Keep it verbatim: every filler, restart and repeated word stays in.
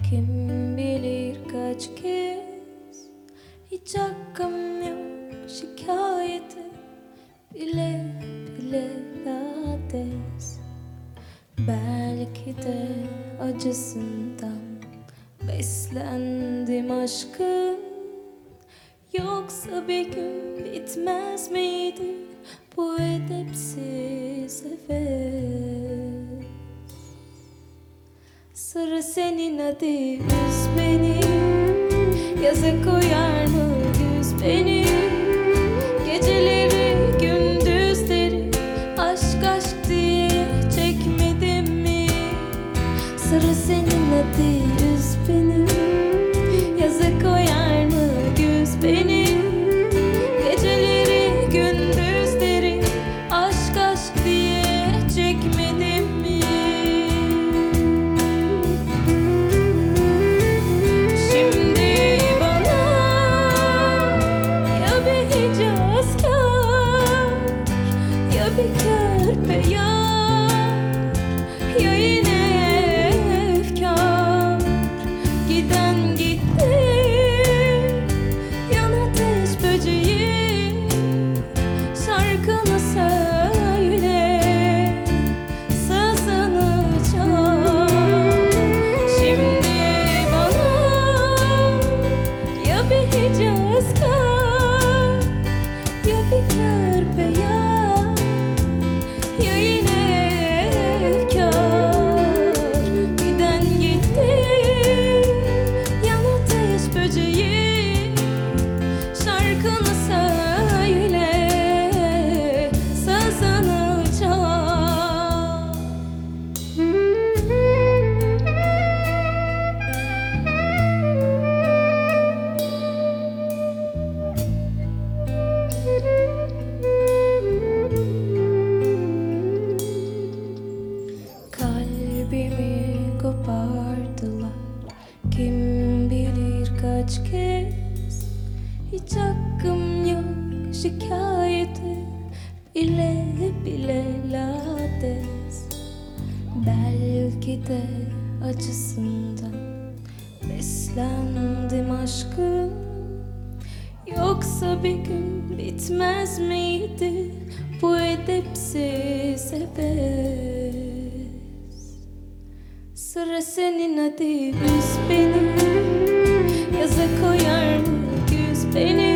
Kim bilir kaç kez, hiç hakkım yok şikayete, bile bile lades. Belki de acısından beslendim aşkım. Yoksa bir gün bitmez miydi bu edepsiz heves? Sıra senin, hadi üz beni. Yaza koyar mı yüz beni? Geceleri gündüzleri aşk aşk diye çekmedim mi? Sıra senin, hadi üz beni. Yaza koyar mı yüz beni? Geceleri gündüzleri aşk aşk diye çekmedim mi? Şimdi bana ya bir hicazkar, ya bir körpe yar, ya yine efkar. Giden gitti, yan ateş böceği, şarkını söyle, sazını çal. Şimdi bana ya bir hicazkar, ya bir körpe yar, ya yine efkar. Giden gitti, yan ateş böceği, şarkını söyle, sazını çal. Kalbimi kopardılar, kim bilir kaç kez. Hiç hakkım yok şikayete, bile bile lades. Belki de acısından beslendim aşkım. Yoksa bir gün bitmez miydi bu edepsiz heves? Sıra senin, hadi üz beni. Yaza koyar mı yüz beni?